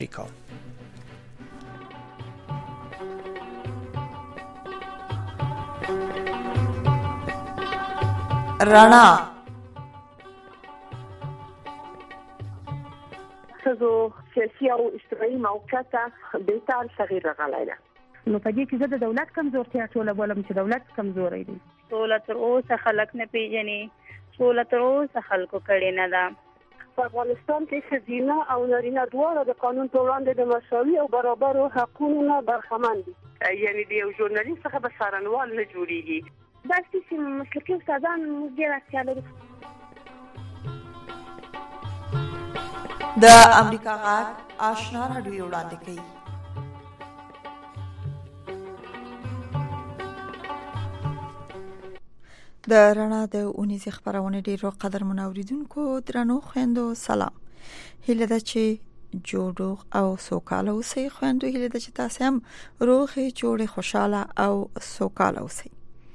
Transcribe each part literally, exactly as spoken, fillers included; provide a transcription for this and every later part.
امریکا. رڼا ښځو سیاسي او اجتماعي موقعیت بهتر تغییر راغلی ده. نو په دې کې زه د دولت کمزورتیا ټوله بولم چې دولت کمزوری دی. ټوله تر اوسه خلک نه پیژني، ټوله تر اوسه خلکو کړې نه ده. په افغانستان کې ښځینه او نارینه دواړه د قانون په وړاندې د مساوي او برابرو حقونو نه برخمن دي. یعنې د یو ژورنالیست څخه به څارنوال نه جوړېږي. داسې چې مسلکي استادان موږ ډېر اړتیا لرو. د امریکا غږ آشنا راډیو وړاندې کوي. د رڼا د اونیزې خبرونه ډیرو قدر منوریدونکو درنو خويندو سلام. هیله ده چې جوړ او سوکاله اوسئ. خويندو هیله ده چې تاسو هم روغ جوړ خوشاله او سوکاله اوسئ.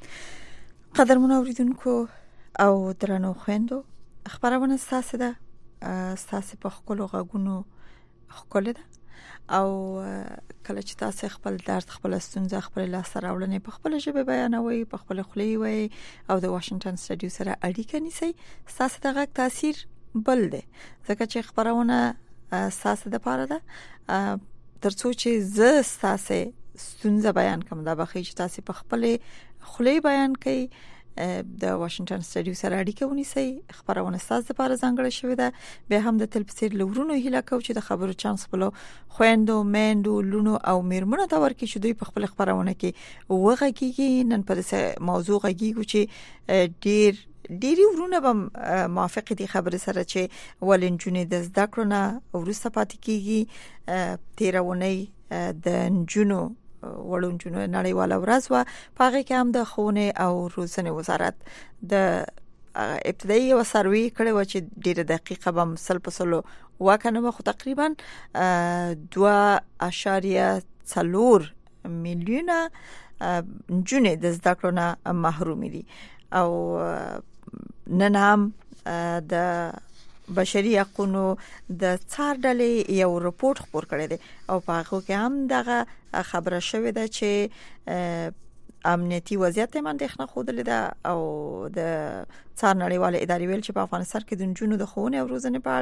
قدر منوریدونکو او درنو خويندو خبرونه تاسو ده تاسو په خپل غوګونو خپل ده او کله چې تاسو خپل درد خپل ستونزه خپل لاسته راوړنې په خپل ژبه بیانوي په خپل خولي وي او د واشنگټن سټډیو سره اړیکه نیسي تاسو ته غږ تاثیر بل دی ځکه چې خبرونه تاسو د پاره ده ترڅو چې زه تاسو ستونزه بیان کوم دا به چې تاسو په خپل خولي بیان کوي د واشنگټن سټډیو سره اړیکه ونیسي. خبرونه تاسو لپاره ځانګړې شوې ده. به هم د تلپسیر لورونو هیله کوم چې د خبرو چانس بلو خويندو میندو لونو او میرمنو ته ورکړي چې دوی په خپل خبرونه کې وغږیږي. نن په دې موضوع غږیږو چې ډیر ډیری ورونه به موافق دي خبره سره چې ولنجونې د زده کړو نه ورسته پاتې کیږي. تیرونی د انجونو وړونجونو نړیواله ورځ وا پاره کې هم د خونه او روزنه وزارت د ابتدایي او سروي کړي و چې ډیره دقیقه به مسل پسلو واکنه خو تقریبا دوه اشاریه څلور میلیونه جنې د زده کړو نه محروم دي او نن هم د بشري حقوقو د څار ډلې یو رپورت خبر کړی دی او په هغه کې هم دغه خبره شوې ده چې امنیتي وضعیت هم اندېښنه خوده ده او د څار نړیواله ادارې ویل چې په افغانستان کې د جنونو د خونه او روزنه په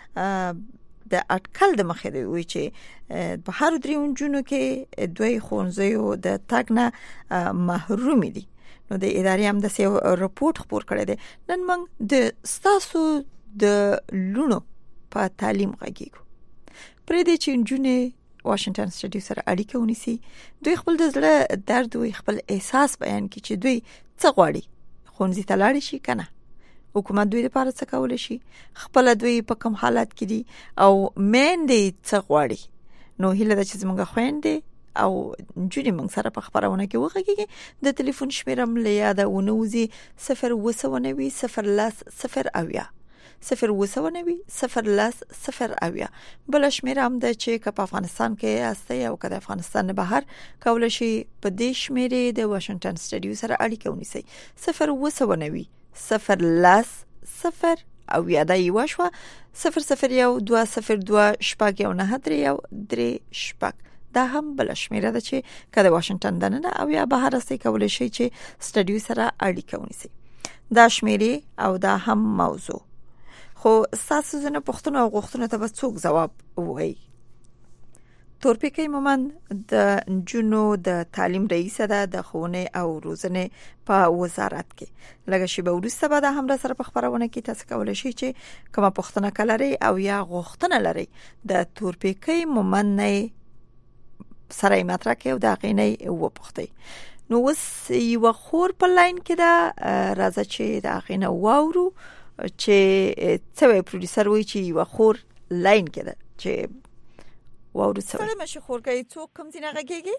اړه د اټکل د مخې دی وی چې په هر درې جنونو کې دوی خونځيو د تګ نه محروم دي. نو د ادارې هم د یو رپورت خبر کړی دی. نن موږ د ستاسو د لونو په تعلیم غږیږو پرې دې چې جنونه واشنگټن سټډیو سره اړیکه ونیسي دوی خپل د زړه درد او خپل احساس بیان کړي چې دوی څه غواړي خونځي تلاړي شي کنه حکومت دوی لپاره څه کول شي خپل دوی په کوم حالت کې دي او مېندې څه غواړي. نو هیله ده چې زموږ خويندې او جونې موږ سره په خبرونه کې وغږیږي. د ټلیفون شمیره م لیاده ونوزي صفر وسونوي صفر لاس صفر اویا صفر وسونوي صفر لاس صفر اویا. بل شمیره هم ده چې په افغانستان کې استه او کله افغانستان نه بهر کول شي په دې شمیره د واشنگټن سټډیو سره اړیکه ونیسي صفر وسونوي صفر لاس صفر اویا. دا یو شو صفر صفر یو دوه صفر دوه شپږ یو نه درې یو درې شپږ. دا هم بل شمیره ده چې کله واشنگټن دنه او یا بهر استه کول شي چې سټډیو سره اړیکه ونیسي. دا شمیره او دا هم موضوع خو تاسو زنه پښتنو او غوښتنه ته به څوک جواب وایي. تورپیکي مومند د جنو د تعلیم رئیس ده د خونه او روزنه په وزارت کې لږ شی به ورسته به د هم سره په خبرونه کې تاسو کولای شئ چې کومه پښتنه کلري او یا غوښتنه لري د تورپیکي مومند نه سره مطرح کې او د غینې و پښتي. نو وس یو خور په لاین کې دا راځي چې د غینې واورو چې څوې پروډوسر وایي چې یو خور لاین کې ده چې واورو څه سره مشه خور کوي څوک کوم ځای غږیږي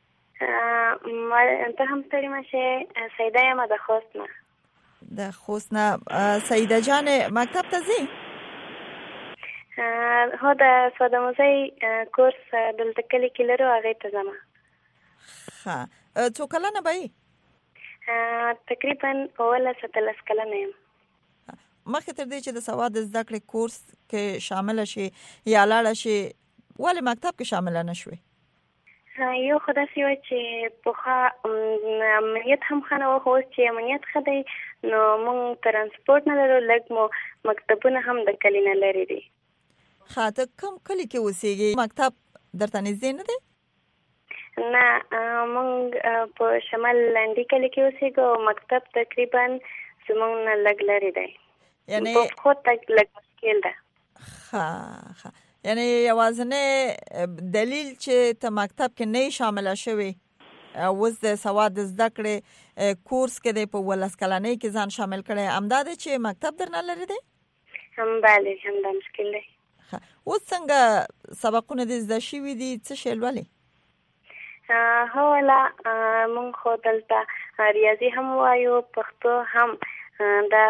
ما انت هم ستړي مشه سیده یم د خوست نه د خوست نه سیده جان مکتب ته ځي هو د سوداموزي کورس دلته کلی کې لرو هغه ته ځم. ها څو کلنه به تقریبا اوله ستلس کلنه یم. مخکې تر دې چې د سواد زده کړې کورس کې شامل شي یا لاړ شي ولې مکتب کې شامل نه شوې؟ یو خو داسې وه چې پخوا امنیت هم ښه نه وه، خو اوس چې امنیت ښه دی نو موږ ترانسپورټ نه لرو، لږ مو مکتبونه هم د کلي نه لرې دي. ښه، ته کوم کلي کې اوسېږې؟ مکتب درته نږدې نه دی؟ نه، موږ په شمال لنډي کلي کې اوسېږو او مکتب تقریبا زموږ نه لږ لرې دی، یعنې په پښو تګ لږ مشکل ده. ښه ښه، یعنی یوازنی دلیل چې ته مکتب کې نه شامله شوې اوس د سواد زده کړې کورس کې دی، په ولس کلنۍ کې ځان شامل کړی، همدا دی چې مکتب درنه لرې دی؟ هم بله، همدا مشکل دی. اوس څنګه سبقونه دې زده شوي دي؟ څه شی لولې؟ هو والا مونږ خو دلته ریاضي هم وایو، پښتو هم، دا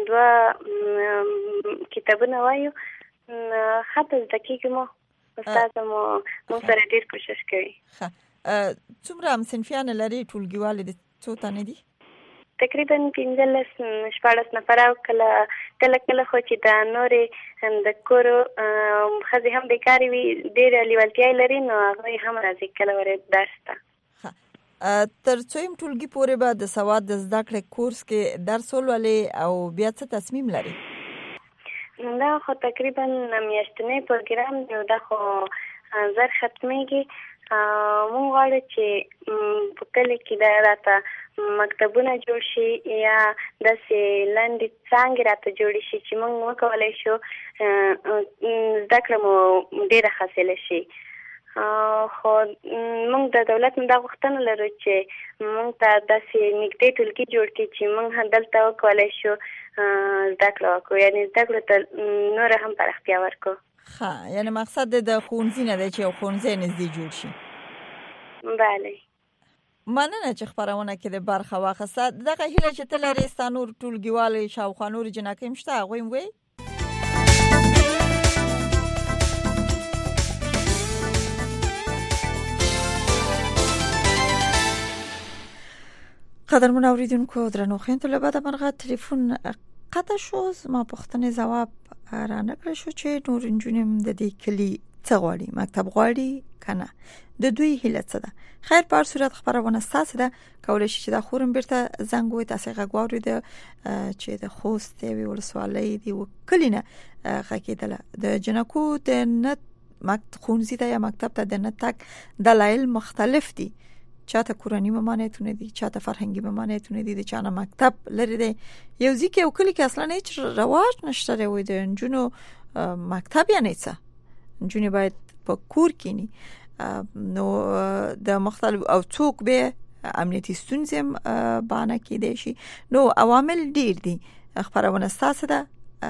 دوه کتابونه وایو. حتی زده کېږي مو، استاد مو موږ سره ډېر کوشش کوي. ښه، څومره همصنفیان لري؟ ټولګیوالې د څو تنې دي؟ تقریبا پنځلس شپاړس نفره، او کله کله کله خو چې د نورې د کورو ښځې هم بیکارې وي، ډېرې لیوالتیا لري، نو هغوی هم راځي کله ورې درس ته. تر څویم ټولګي پورې به د سواد د زده کړې کورس کې درس ولولې او بیا څه تصمیم لري؟ دا خو تقریبا میاشتنی پروګرام دی، دا خو زر ختمیږي. مونږ غواړو چې په کلي کې دا راته مکتبونه جوړ شي یا داسې لنډې څانګې راته جوړې شي چې مونږ وکولی شو زده کړه مو ډېره حاصله شي. خو مونږ د دولت نه دا غوښتنه لرو چې مونږ ته داسې نږدې ټولګي جوړ کړي چې مونږ دلته وکولی شو زده کړه وکړو، یعنې زده کړو ته نوره هم پراختیا ورکړو. ښه، یعنې مقصد د ښوونځي نه دی چې یو ښوونځی نږدې جوړ شي. بله، مننه چې خپرونه کې د برخه واخیسته. دغه هیله چې ته لرې ستا نور ټولګیوالې شاوخوا نورې جنکۍ هم شته، هغوی هم وایي؟ قدرمن اوریدونکو، درنو خویندو، له بده مرغه تلیفون قطع شو. زما پوښتنې ځواب را نه کړی شو چې نور نجونې هم د دې کلي څه غواړي، مکتب غواړي که نه، د دوی هیله څه ده. خیر، په هر صورت خپرونه ستاسې ده، کولی شي چې دا خورم بیرته زنګ ووایي، تاسې غږ واورېده چې د خوست د یوې ولسوالۍ د یوه کلي نه غږېدله. د جنکو د نه ښوونځي ته یا مکتب ته د نه تګ دلایل مختلف دي. چاته کورنی ممانعتونه دي، چاته فرهنګي ممانعتونه دي، د چانه مکتب لري دی. یو ځکه یو کلی کې اصلا هیڅ رواج نشته دی د نجونو مکتب، یعنی څه نجونې باید په کور کینی. نو د مختلف او څوک به امنیتي ستونزې بانه کېدای شي. نو عوامل ډیر دي. خبرونه ستاسو ده،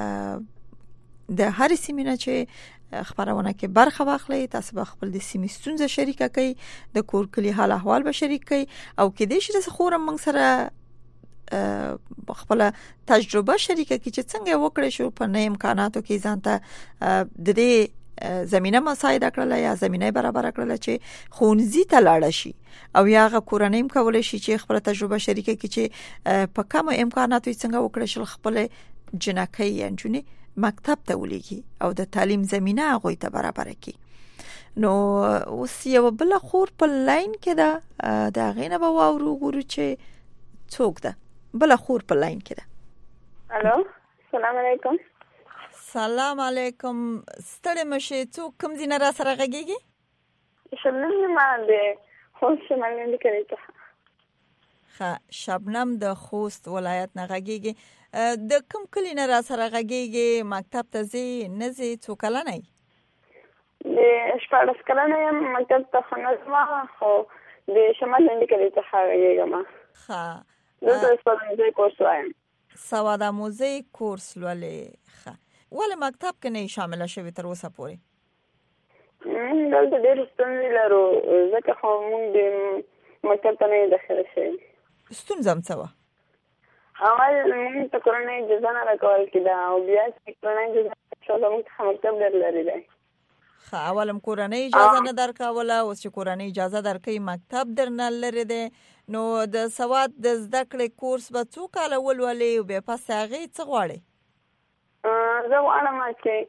د هر سیمینه چې خبرونه کې برخه واخلئ، تاسو به خپل د سیمې ستونزې شریکه کړئ، د کور کلی حال احوال به شریک کړئ، او کې دې شي د خورم موږ سره خپل تجربه شریکه کړئ چې څنګه وکړئ شو په نه امکاناتو کې ځان ته د دې زمينه مساعده کړل یا زمينه برابر کړل چې خونځي ته لاړ شي، او یا غو کورنۍ کولای شي چې خپل تجربه شریکه کړي چې په کوم امکاناتو څنګه وکړي شل خپل جنکۍ یا جنې مکتب ته ولېږي او د تعلیم زمينه هغه ته برابر کړي. نو اوس یو بل خور په لاین کې ده، دا غینه به واورو ګورو چې څوک ده. بل خور په لاین کې ده. الو، السلام علیکم. سلام علیکم. ستړي مشه، څوک کوم ځای را سره غږیږي؟ شبنم ما د خوست شمال نه کړی. ښه، شبنم د خوست ولایت نه غږیږي. د کوم کلی نه را سره غږیږي؟ مکتب ته ځي نه ځي؟ څو کلنه یې؟ د شپاړس کلنه یم، مکتب ته خو نه ځم، خو د شمال نه کړی څخه غږیږم. ښه، زه سواد آموزۍ کورس وایم. سواد آموزۍ کورس لولې. ښه، ولې مکتب کې نه شامله شوې تر اوسه پورې؟ موږ دلته ډېر ستونزې لرو، ځکه خو موږ د مکتب ته نه داخله شوي. ستونزه هم څه وه؟ اول موږ ته کورنۍ اجازه نه راکول کېده، او بیا چې کورنۍ اجازه شوله موږ څخه مکتب ډېر لرې دی. ښه، اول هم کورنۍ اجازه نه درکوله، اوس چې کورنۍ اجازه درکوي مکتب درنه لرې دی. نو د سواد د زده کړې کورس به څو کاله ولولې او بیا پس هغې څه غواړې؟ زه غواړم چې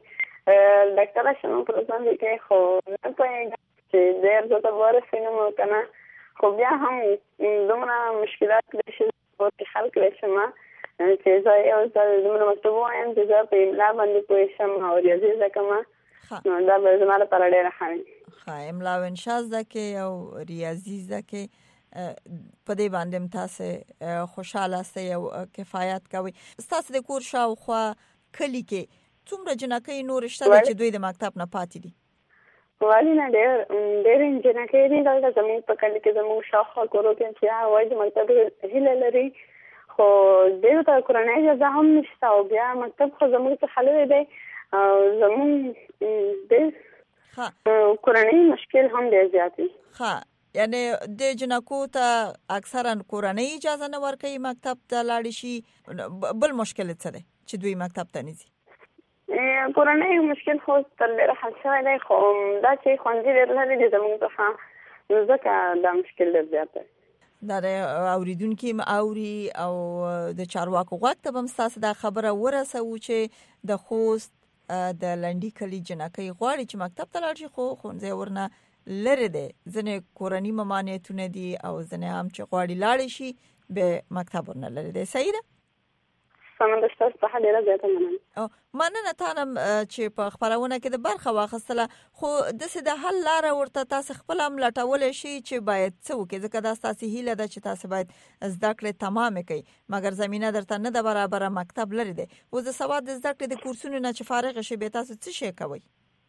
ډاکټره شنو پروګرام کې خو نه پوهېږم چې ډېر زه ته ورسېږم او که نه، خو بیا هم دومره مشکلات کړی شي ورته حل کړی شم چې زه یو ځل دومره مکتوب ووایم چې زه په املا باندې پوه شم او ریاضي زده کړم، نو دا به زما لپاره ډېره ښه وي. ښه، املا او انشا زده کړې او ریاضي زده کړې، په دې باندې تاسو خوشاله استئ او کفایت کوي. ستاسو د کور شاوخوا کلی کې څومره جنکۍ نور شته چې دوی د مکتب نه پاتې دي؟ والي نه ډېر ډېرې جنکۍ دي دلته زموږ په کلي کې، زموږ شاوخوا کورو کې چې هغه وایي د مکتب هیله لري، خو ډېرو ته کورنۍ اجازه هم نشته او بیا مکتب خو زموږ څخه لرې دی او زموږ ډېر کورنۍ مشکل هم ډېر زیات وي. ښه، یعنی د جنکو ته اکثرا کورنۍ اجازه نه ورکوي مکتب ته لاړ شي. بل مشکل څه دی چې دوی مکتب ته نه ځي؟ کورنۍ مشکل خو تر ډېره حل شوی دی، خو دا چې ښوونځي ډېر لرې دي زموږ څخه، نو ځکه دا مشکل ډېر زیات دی. دا د اورېدونکي اوري او د چارواکو غوږ ته به هم ستاسو دا خبره ورسوو چې د خوست د لنډي کلي جنکۍ غواړي چې مکتب ته لاړ شي، خو ښوونځی ورنه لرې دی. ځینې کورني ممانعتونه دي او ځینې هم چې غواړي لاړ شي به مکتب ورنه لرې دی. صحیح ده؟ سمه ده، ستاسو څخه ډېره زیاته مننه. مننه تانم چې په خپرونه کې د برخه واخیستله، خو داسې د حل لاره ورته تاسو خپل هم لټولی شي چې باید څه وکړي، ځکه دا ستاسو هیله ده چې تاسو باید زده کړې تمام کړئ، مګر زمینه درته نه ده برابره، مکتب لرې دی. اوس د سواد د زده کړې د کورسونو نه چې فارغ شئ بیا تاسو څه شی کوئ؟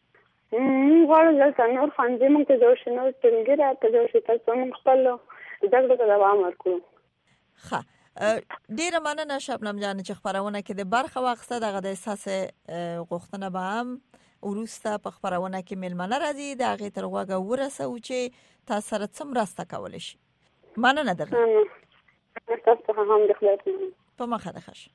موږ غواړو دلته نور ښوونځي موږ ته جوړ شي، نور ټولګي راته جوړ شي تر څو موږ خپل زده کړو ته دوام ورکړو. ښه، ډیره مننه شبنم جان چې خبرونه کې د برخه واخسته. دغه د احساس غوښتنه به هم وروسته په خبرونه کې ملمنه راځي، د هغې تر غوږه ورسوو چې تاسو سره څه مرسته کولی شي. مننه درنه. تاسو څخه هم د خدای په امان. په مخه ده ښه.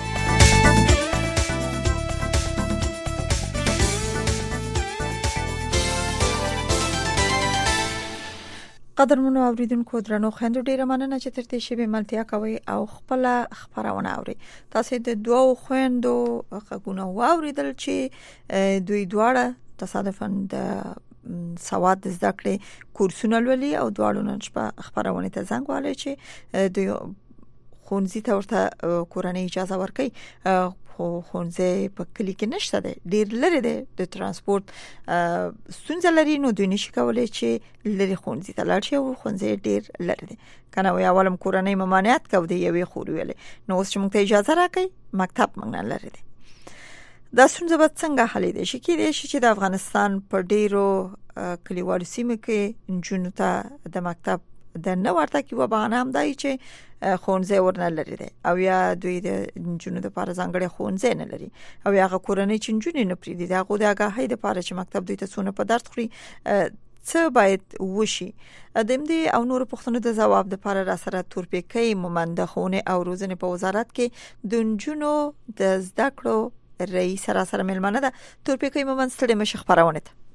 قدرمنو اوریدونکو درنو خویندو، ډیره مننه چې تر دې شیبې ملتیا کوئ او خپل خبرونه اورئ. تاسو د دوو خویندو غږونه واوریدل چې دوی دواړه تصادفاً د سواد د زده کړې کورسونه لولي او دواړو نن شپه خبرونه ته زنګ والی چې دوی ښوونځي ته ورته کورنۍ اجازه ورکوي، خو ښوونځی په کلي کې نشته دی، ډېر لرې دی، د ترانسپورت ستونزه لري، نو دوی نشي کولی چې لرې ښوونځي ته لاړ شي او ښوونځی ډېر لرې دی. که نه وایي اول هم کورنۍ ممانعت کوو د یوې خور ویلې، نو اوس چې موږ ته اجازه راکوي مکتب موږ نه لرې دی. دا ستونزه به څنګه حلیدای شي؟ کېدای شي چې د افغانستان په ډېرو کلیوالو سیمو کې نجونو ته د مکتب د نه ورتګ یوه بهانه هم دی چې ښوونځی ورنه لرې دی، او یا دوی د نجونو دپاره ځانګړی ښوونځی نه لري، او یا هغه کورنۍ چې نجونې نه پرېږدي د هغو د آګاهۍ دپاره چې مکتب دوی ته څونه په درد خوري څه باید وشي. د همدې او نورو پوښتنو د ځواب دپاره را سره تورپیکۍ مومند د ښوونې او روزنې په وزارت کې د نجونو د زده کړو رئیس را سره مېلمانه ده. تورپیکۍ مومند ستړې مه شئ خپرونې ته.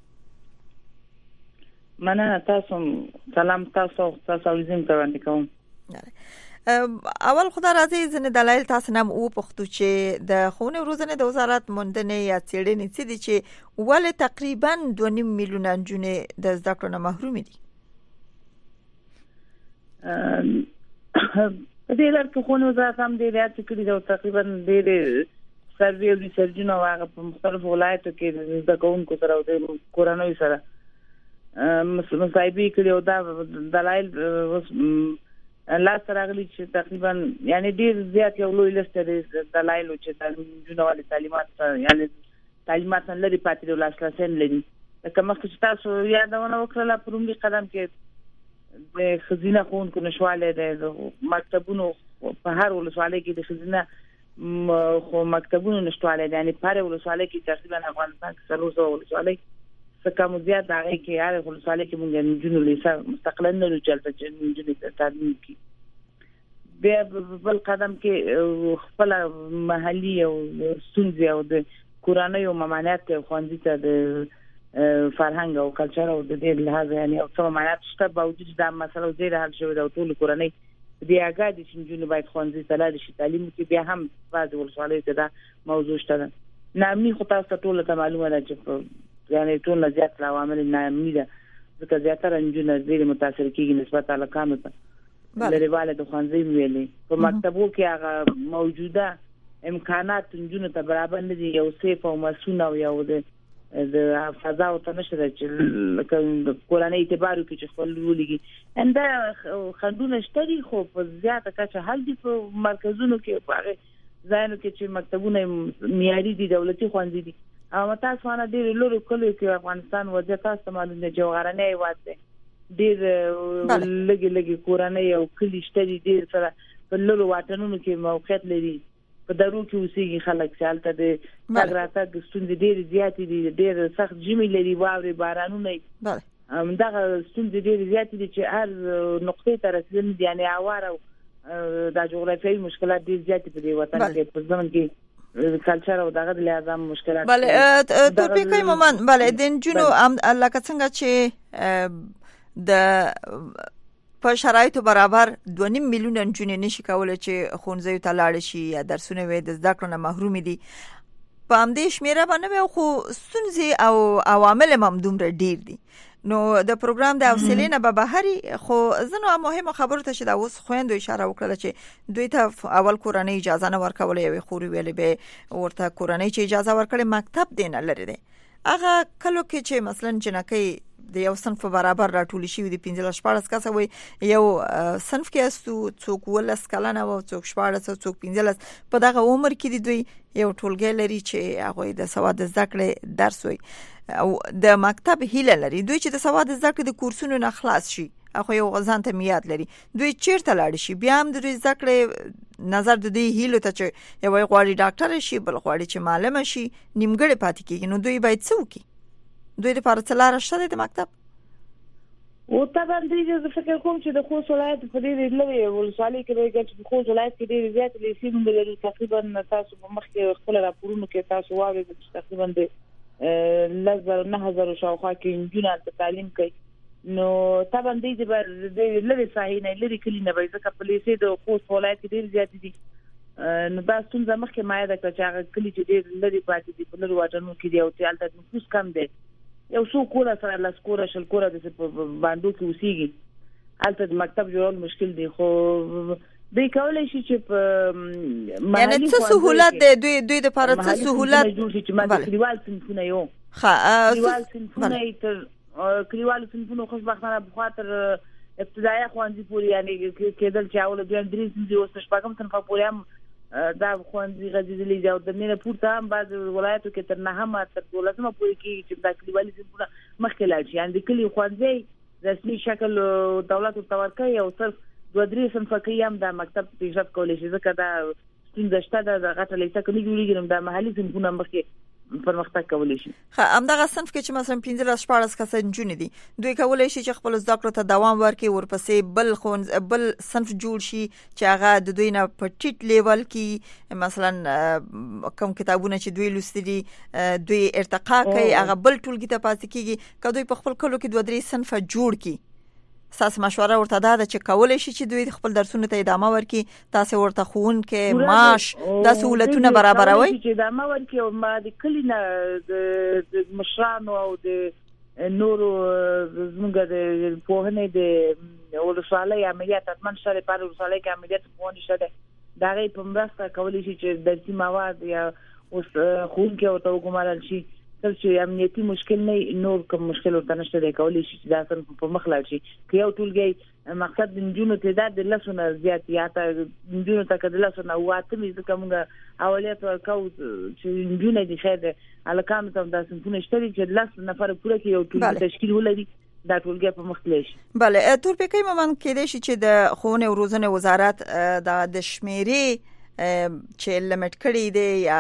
مننه. تاسو سلام، تاسو تاسو اوریدونکو ته وړاندې کوم. اول خدا راځي ځینې دلایل تاسو نه وپوښتو چې د ښوونې او روزنې د وزارت موندنې یا څېړنې څه دي چې ولې تقریبا دوه نیم میلیونه نجونې د زده کړو نه محرومې دي؟ په دې لړ کې ښوونې وزارت هم ډېرې هڅې کړي دي او تقریبا ډېرې سروې او ریسرچونه هغه په مختلفو ولایتو کې د زده کوونکو سره او د کورنیو سره مصاحبې کړي او دا دلایل اوس لاس راغلي چې تقریبا یعنی ډیر زیات یو لوی لست دی دلایل چې د نجونو ولې تعلیمات یعنی تعلیمات لري پاتې او لاسرسي لري. لکه مخکې چې تاسو یادونه وکړه په لومړي قدم کې د خزینه ښوونکو نشواله د مکتبونو په هر ولسوالۍ کې د خزینه خو مکتبونو نشواله دي، یعنی په هر ولسوالۍ کې تقریبا افغانستان کې څلور سوه ولسوالۍ څه کم زیات هغه کې هر ولسوالۍ کې موږ نجونو لیسه مستقلا نه لرو چې هلته نجونې تعلیم کوي. بیا بل قدم کې خپل محلي او ستونزې او د کورنیو ممانعت ښوونځي ته د فرهنګ او کلچر او د دې لحاظ یعنی او څه ممانعت شته باوجود دا مسله ډېره حل شوې ده او ټول کورنۍ دې آګاه دي چې نجونې باید ښوونځي ته لاړې شي تعلیم وکړي. بیا هم بعضې ولسوالیو کې دا موضوع شته ده. نامي خو تاسو ټول ته معلومه ده چې یعنی ټول زیات عوامل نامي ده ځکه زیاتره نجونه ډېر متاثر کیږي نسبت الکانو ته لريواله د خوانځي ویلې په مکتبو کې هغه موجوده امکانات نجونه ته برابر نه دي یو سیف او مسونه او یو د د فضا او تنشره چې کورانه اعتبارو کې چې خپل ولګي انده خندونه شتري خو په زیاته کچه حل دي په مرکزونو کې هغه ځایونو کې چې مکتبونه معیاري دي دولتي خوانځي دي او تاسو نه ډېر لوري کولو کې افغانستان وضعیت تاسو معلومه نه جوړانه ایوات دي ډېر لګي لګي کورانه یو کلی شتري ډېر سره په لورو واټنونو کې موقعیت لري په درو کې اوسېږي خلک چې هلته د تګ ستونزې ډېرې زیاتې دي ډېر سخت ژمي لري واورې بارانونه همدغه ستونزې ډېرې زیاتې دي چې هر نقطې ته رسېدل دي یعنې هوار او دا جغرافیایي مشکلات ډېر زیاتې په دې وطن کې په ځمن کې کلچر او دغه د لحاظه مشکلات بله تورپیکۍ مومن بله د نجونو لکه څنګه چې د په شرایطو برابر دوه نیم میلیونه نجونې نشي کولی چې ښوونځیو ته لاړې شي یا درسونه وي د زده کړو نه محرومې دي په همدې شمېره به نه وي خو ستونزې او عوامل هم همدومره ډېر دي نو د پروګرام د حوصلې نه به بهري خو ځینو مهمو خبرو ته چې دا اوس خویندو اشاره وکړله چې دوی ته اول کورنۍ اجازه نه ورکوله یوې خورې ویلې به ورته کورنۍ چې اجازه ورکړې مکتب دی نه لرې دی هغه کلو کې چې مثلا جنکۍ د یو صنف برابر راټول شي د پنځه شپږ کسه وي یو صنف کې استو څوک ولس کلنه او څوک شپږ څوک پنځه په دغه عمر کې دی دوی یو ټولګی لري چې هغه د سواد زده کړې درس وي او د مکتب هیله لري دوی چې د سواد زده کړې د کورسونو نه خلاص شي هغه یو غزان ته میاد لري دوی چیرته لاړ شي بیا هم د دوی زده کړې نظر د دوی هیلو ته چې یو غواړي ډاکټر شي بل غواړي چې معلم شي نیمګړی پاتې کیږي نو دوی باید څه وکړي دوی لپاره څه لاره شته د مکتب او طبعا دې زه فکر کوم چې د خوست ولایت په دې لوی ولسوالۍ کې راځي چې خوست ولایت کې ډېر زیات لیسې لري تقریبا تاسو په مخ کې خپل راپورونو کې تاسو واورئ چې تقریبا د لږ نه هزار شاوخوا کې نجونې ته تعلیم کوي نو طبعا دې د لوی ساحې نه لري کلی نه وایي ځکه په لیسې د خوست ولایت کې ډېر زیات دي نو دا ستونزه مخکې ما یاد کړه چې هغه کلی چې ډېر لري پاتې دي په لرو واټنونو کې دی او چې هلته نفوس کم دی یو څو کوره سره لاس کوره شل کوره د باندې کې اوسېږي هلته د مکتب جوړول مشکل دی خو دوی کولای شي چې په یعنی څه سهولت دی دوی دوی د لپاره څه سهولت جوړ شي چې ما کلیوال صنفونه یو ښه کلیوال صنفونه تر کلیوال صنفونه خوشبختانه په خاطر ابتدایي ښوونځي پورې یعنی کېدل چې اول بیا درې صنفونه اوس شپږم صنف پورې هم دا خوندې غځېدلې دي او د نه پورته هم بعض ولایتو کې تر نهمه تر دولسمه پورې کېږي چې دا کلیوالي صنفونه مخکې لاړ شي یعنې د کلي ښوونځی رسمي شکل دولت ورته ورکوي او صرف دوه درې صنفه کې هم دا مکتب پیشرفت کولی شي ځکه دا ستونزه شته ده د غټه لیسه که نه جوړېږي نو دا محلي صنفونه مخکې پرمختګ کولی شي ښه همدغه صنف کې چې مثلا پنځلس شپاړس کسه نجونې دي دوی کولی شي چې خپل زده کړو ته دوام ورکړي ورپسې بل ښوونځی بل صنف جوړ شي چې هغه د دوی نه په ټیټ لیول کې مثلا کوم کتابونه چې دوی لوستي دي دوی ارتقا کوي هغه بل ټولګي ته پاتې کېږي که دوی په خپل کلو کې دوه درې صنفه جوړ کړي ستاسو مشوره ورته دا ده چې کولی شي چې دوی خپل درسونو ته ادامه ورکړي تاسو ورته ښوونکي معاش دا سهولتونه برابروي چې ادامه ورکړي او ما د کلي نه د مشرانو او د نورو زموږ د پوهنې د ولسوالۍ عملیات اتمن شته لپاره ولسوالۍ کې عملیات پوهنې شته د هغې په مرسته کولی شي چې درسي مواد یا اوس ښوونکي ورته وګمارل شي تر چې امنیتي مشکل نه نور کوم مشکل ورته نشته دی کولی شي چې دا صنف په مخ لاړ شي که یو ټولګی مقصد د نجونو تعداد د لسو نه زیات یا حتی نجونو ته که د لسو نه اووه اتم وي ځکه موږ اولیت ورکوو چې نجونې دي خیر دی هلکانو ته هم دا صنفونه شته دي چې لس نفره پوره کړي یو ټولګي تشکیل ولري دا ټولګی په مخ تللی شي بله تورپیکۍ مومن کېدای شي چې د ښوونې او روزنې وزارت د شمېرې چې لیمټ کړی دی یا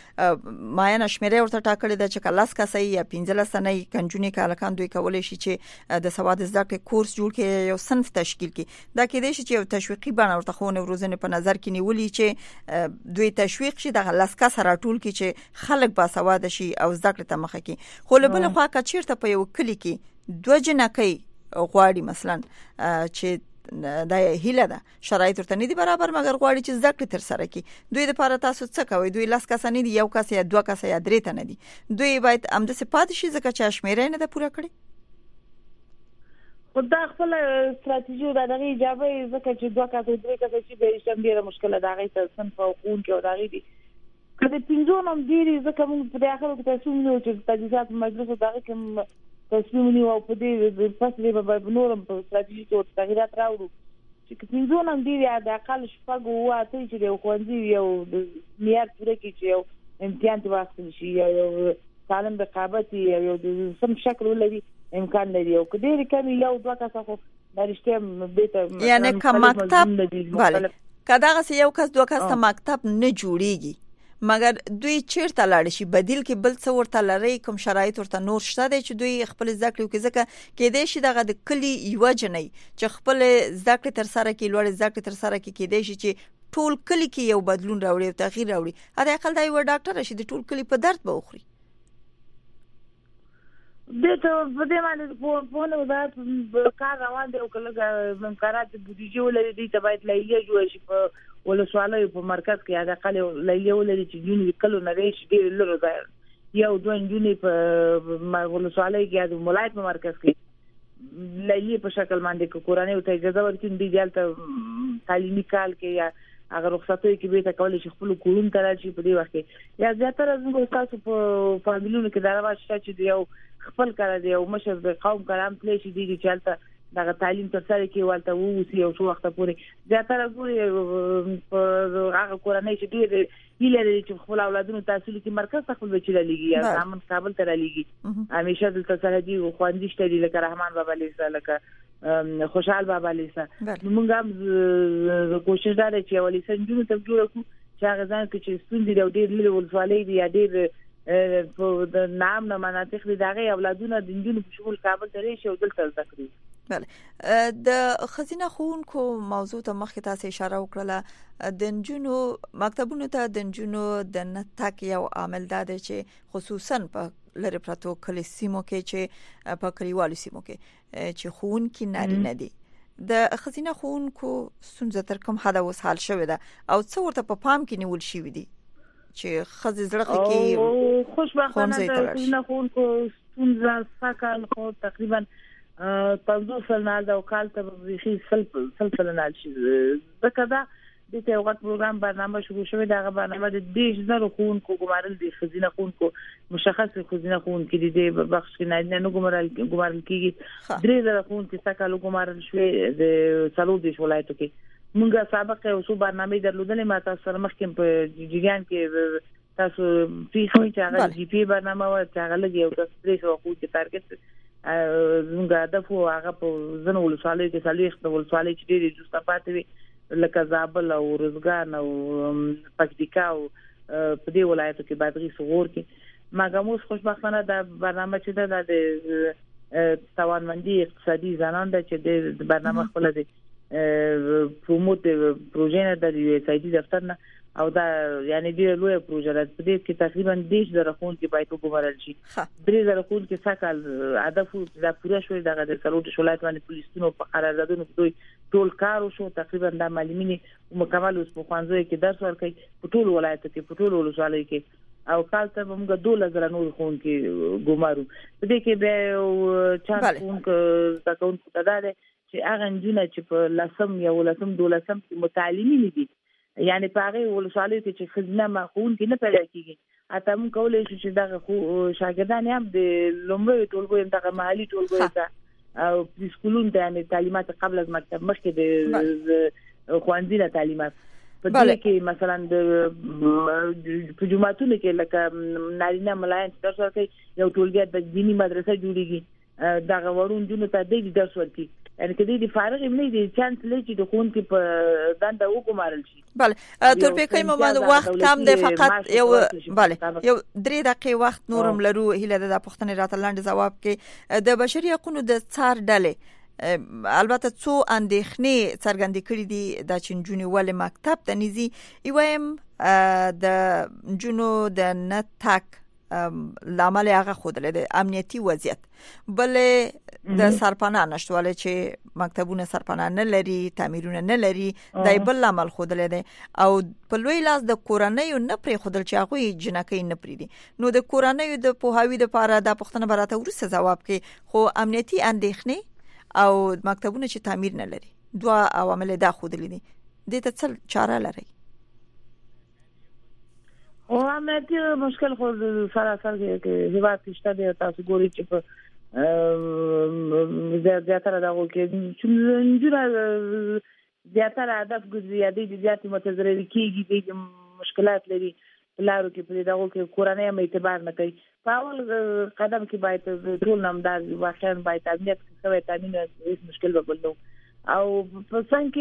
معینه شمېره ورته ټاکلې ده چې که لس کسه یا پنځلس تنه یې که نجونې که هلکان دوی کولی شي چې د سواد زده کړې کورس جوړ کړي یو صنف تشکیل کړي دا کېدای شي چې یو تشویقي بڼه ورته ښوونې او روزنې په نظر کې نیولي چې دوی تشویق شي دغه لس کسه راټول کړي چې خلک باسواده شي او زده کړې ته مخه کړي خو له بلې خوا که چېرته په یو کلي کې دوه جنکۍ غواړي مثلا چې د هیله ده شرایط ورته نه دي برابر مګر غواړي چې زده کړې تر سره کړي دوی لپاره تاسو څه کوئ دوی لاس کس نه دي یو کس یا دوه کس یا درې تنه دي دوی باید همداسې پاتې شي ځکه چې شمیره نه ده پوره کړې خو دا خپل ستراتیژي دا دغه اجازه ځکه چې دوه کس درې کس چې به شم ډیره مشکله ده هغه ته سن په خون کې او دا غي کله پینځو نوم ډیری ځکه موږ په اخر کې تاسو نو چې تجهیزات مجلس دغه کوم تصمیم نیو او په دې فصل به نورم په ستراتیژي کې تغیرات راوړو چې پینځو نوم ډیری د اقل شپږ واته چې د خوندې یو معیار پوره کې چې یو امتحان ته واخلي شي یو سالم رقابت یو د سم شکل ولري امکان لري او کډیر کمی یو دوه کسه خو درشته به یعنی کوم مکتب bale کداغه یو کس دوه کس مکتب نه جوړیږي مګر دوی چیرته لاړ شي بدیل کې بل څه ورته لري کوم شرایط ورته نور شته دي چې دوی خپل ذکر کوي ځکه کې دې شي دغه د کلی یو جنۍ چې خپل ذکر تر سره کې لوړ ذکر تر سره کې کې دې شي چې ټول کلی کې یو بدلون راوړي او تغییر راوړي هدا خپل دای و ډاکټر شي د ټول کلی په درد به وخوري دته په دې باندې په نو دا کار روان دی او کله ممکرات بودیجه ولري دي ته باید لایې جوړ شي په ولسوالۍ په مرکز کې هغه قل لایې ولري چې جون کلو نه ریش ډیر لرو دا یو دوه جونې په ولسوالۍ کې د ملایت په مرکز کې لایې په شکل باندې کورانه ته اجازه ورکړي دي ځل تعلیمي کال کې یا اگر رخصتوي کې به تکول شي خپل کورون تر شي په دې وخت کې یا زیاتره زموږ تاسو په فامیلونو کې دا راځي چې یو خپل کار دی او مشر د قوم کلام پلی شي دي چې چلته دغه تعلیم تر سره کې ولته ووسی او شو وخت پورې زیاتره ګوري هغه کورنۍ چې ډېر هیله لري چې خپل اولادونو تحصیل کې مرکز ته خپل بچی لګي یا زمون کابل ته لګي همیشه دلته سره دي خواندې شته دي لکه رحمان بابا لیسا لکه خوشحال بابا لیسا موږ هم کوشش دار چې ولې سنجونو ته جوړ کړو چې هغه ځان کې چې ستوندې د ډېر لوی ولسوالۍ دی یا ډېر په د نام نه مناطق دي دغه اولادونه د جنونو په شمول کابل ته ریشي او دلته ذکر بله د خزینه خونکو موضوع ته مخکې تاسو اشاره وکړه د جنونو مکتبونو ته د جنونو د نتاک یو عامل ده چې خصوصا په لری پراتو کلی سیمو کې چې په کلیوالو سیمو کې چې خون کې ناري نه دي د خزینه خونکو ستونزه تر کوم حد وسحال شوې ده او څو ورته په پام کې نیول شي دي چې خزې زړه کې خوشبختانه خزینه خونکو ستونزه ساکل خو تقریبا پنځوس سلنه او کال ته به سلسله نه شي ځکه دا د یو غټ پروګرام برنامه شروع شوی دا برنامه د دیش زره خونکو ګمارل دي خزینه خونکو مشخص خزینه خونکو دي د بخش کې نه نه ګمارل ګمارل کیږي درې زره خونکو ساکل ګمارل شوی د څلور دیش ولایتو کې مونږه سابقه اوسو برنامه درلودلې ما تاسو سره مخکې په جګیان کې تاسو پیښو چې هغه جی پی برنامه و چې هغه لګي او تاسو پرې شو خو چې ټارګټ مونږه هدف هغه په زنو ولسوالۍ کې سالي خپل ولسوالۍ چې ډېری جوړه پاتې وي لکه زابل او روزګان او پکتیکا او په دې ولایتو کې بادغیس غور کې ماګموس خوشبختانه دا برنامه چې دا د توانمندي اقتصادي ځانان د چې د برنامه خپل دي پروموت پروژه نه د یو اس ای ډي دفتر نه او دا یعنی ډیره لوی پروژه ده په دې کې تقریبا دیش زره خون کې باید وګورل شي درې زره خون کې سکل هدف دا پوره شوی دغه د سلوټ شولایت باندې پولیسونو په قراردادونو دوی ټول کار وشو تقریبا د معلمینی مکمل اوس په خوانځوي کې درس ورکړي په ټول ولایت کې په ټول ولسوالۍ کې او کال ته موږ دوه زره نور خون کې ګمارو په دې کې به چا خون کې تکون ستدارې چې هغه انجینر چې په لسم یا ولسم دولسم متعلمین دي یعنی په هغه ولسوالۍ کې چې خزینه مخون کې نه پیدا کیږي اته موږ کولای شو چې دغه شاګردان هم د لومړی ټولګي دغه محلي ټولګي ته او سکولون ته یعنی تعلیمات قبل از مکتب مخکې د خوانځي تعلیمات په دې کې مثلا د جمعتونو کې لکه نارینه ملایان درس ورکوي یو ټولګي د دینی مدرسه جوړیږي دغه ورون جنو ته د درس ورکوي یعنی کدی دی فارغ نه دی چانس لچې د خون کې په دنده وګمارل شي بله تر پېکې مو وخت کم دی فقط یو بله یو درې دقیقې وخت نورم لرو هله د پښتنې راته لاندې جواب کې د بشري حقوقو د څار ډلې البته څو اندېښنې څرګندې کړې دي د چنجونی ول مکتب ته نيزي ایوایم د جنو د نتاک لامل هغه خودلې د امنیتي وضعیت بل د سرپناه نشټواله چې مکتبونه سرپناه نه لري تعمیرونه نه لري دای بل لامل خودلې ده او په لوی لاس د کورنۍ نه پرې خودل چې هغه جنکې نه پریدي نو د کورنۍ د پوهاوی د لپاره د پښتنه براته ورسره جواب کې خو امنیتي اندېښنې او مکتبونه چې تعمیر نه لري دوه عوامل دا خودلې دي د ته څل چاره لري او امنیتي مشکل خو سراسر کې هیواد کې شته تاسو ګورئ چې په زیاتره دغه کې چې نجونه زیاتره هدف ګرځي د زیاتې متضرر کېږي د مشکلات لري لارو کې په دغه کې کورنۍ هم اعتبار نه کوي په اول قدم کې باید ټول نامدار واقعا باید امنیت سوی تامین هیڅ مشکل به بل نو او په څنګه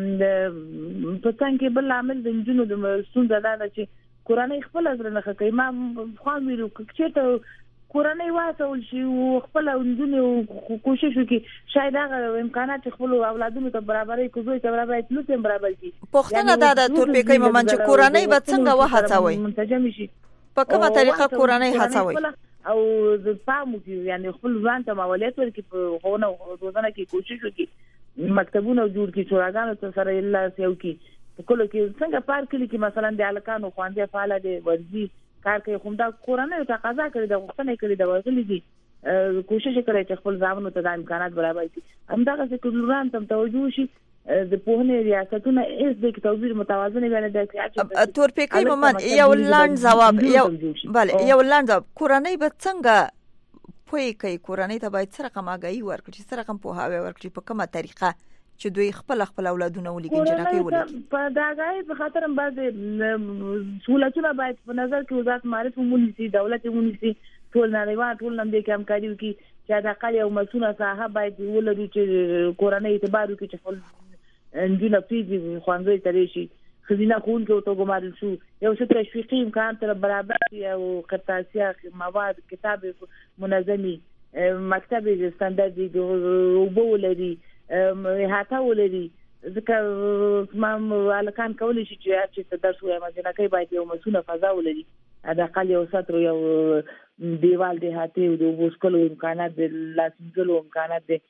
کې په څنګه کې بل عامل د نجونو د ستونزه ده چې کورنۍ خپل ازرنه کوي ما خو ویلو چې ته کورنۍ واسول شي او خپل نجونو کوشش وکړي شاید هغه امکانات خپل اولادونو ته برابرې کوي ته برابرې نو ته برابر شي پښتنه دا د تورپیکې ممن چې کورنۍ به څنګه وهڅوي منتجم شي په کومه طریقه کورنۍ هڅوي او د پامو کې یعنی خپل ځان ته مولویت ورکړي په خونه او روزانه کې کوشش وکړي مکتبونه جوړ کړي شوراګانو ته سره الله سيو کې کله کې څنګه پارک کې مثلا د الکانو خواندې فعال دي ورزي کار کوي خو دا کورنۍ تقاضا کوي د وختنه کوي د ورغلي دي کوشش کوي چې خپل ځامنو ته د امکانات برابر کړي همدغه چې کلوران تم توجه شي د پوهنې ریاستونه اس د توزیع متوازن باندې د سیاست تورپیکې ممن یو لاند جواب یو bale یو لاند جواب کورنۍ به څنګه پوي کوي کورنۍ ته باید سره کماګي ورکړي سره کم پوهاوی ورکړي په کومه طریقه چې دوی خپل خپل اولادونه ولګي جنکې ولګي په داګای په خاطر باز سہولتونه باید په نظر کې وزارت معرف مونږ دولت مونږ ټول نړیوال ټول نن د کمکاري وکي چې دا قال یو مسؤله صاحب باید ولري چې کورنۍ اعتبار وکي چې خپل انجیل پیږي خوانځي ترې شي خزینه خون کې او ګمارل شو یو څه تشویقي امکان تر برابر او قطاسیا مواد کتاب منظمي مکتب ستاندرد دی او بولري هاته ولري ځکه ما الکان کولای شي چې درس وایم چې نه باید یو مسؤله فضا ولري دا قال یو ساتر یو دیوال دی هاته او د وسکلو امکانات د لاسنجلو امکانات د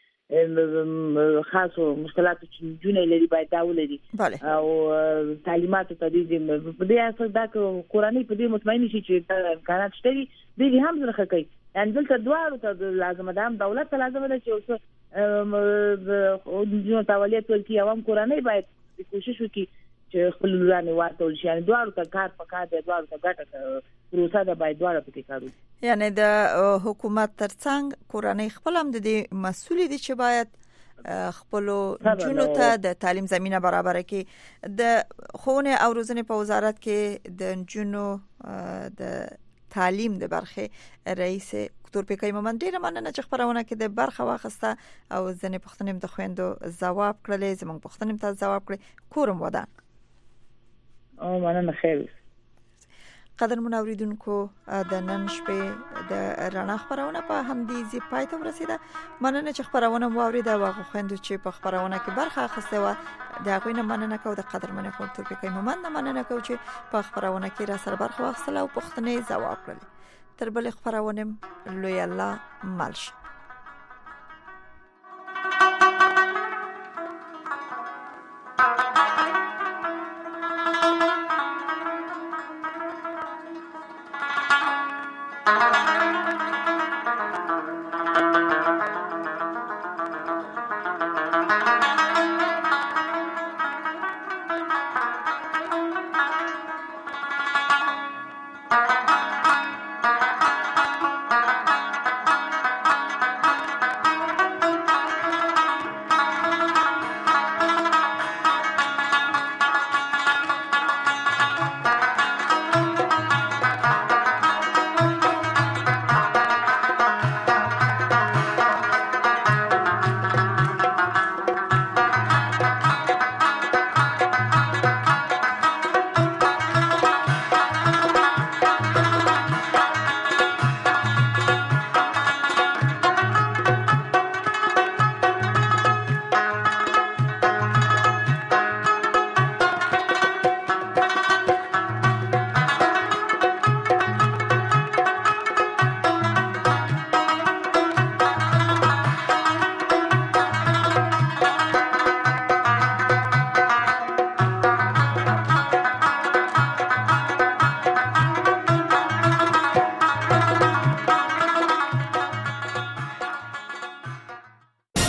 خاصو مشکلات چې جونې لري باید دا ولري او تعلیمات ته دي په دې اساس دا کورنۍ په دې مطمئن شي چې امکانات شته دي دې هم زړه کوي ان دلته دوه ته لازم ده دولت ته لازم ده چې اوس او د تاولیت ورکی عوام کورنۍ باید کوشش وکړي چې خپل ځان واتول شي یعنی دوه ته کار پکار دی دوه ته ګټه پروسه ده باید دوه پکې کارو یعنی د حکومت ترڅنګ کورنۍ خپل هم د مسؤلیت دي چې باید خپل جنو ته د تعلیم زمينه برابر کړي د خونه او روزنه په وزارت کې د جنو د تعلیم د برخه رئیس تورپیکې ممن ډیره مننه چې خبرونه کې د برخه واخسته او ځنې پښتنیم د خويندو جواب کړلې زموږ پښتنیم ته جواب کړې کورم ودان او مننه خیر قدر منوریدونکو د نن شپې د رڼا خبرونه په همدې زی پای ته ورسیده مننه چې خبرونه مو اوریده واغه خويندو چې په خبرونه کې برخه اخیسته و دا غوینه مننه کو د قدر مننه خو تورپیکې ممن مننه کو چې په خبرونه کې را سره برخه واخیسته او پښتنې جواب کړل تر بل خبرونه لوی الله مالش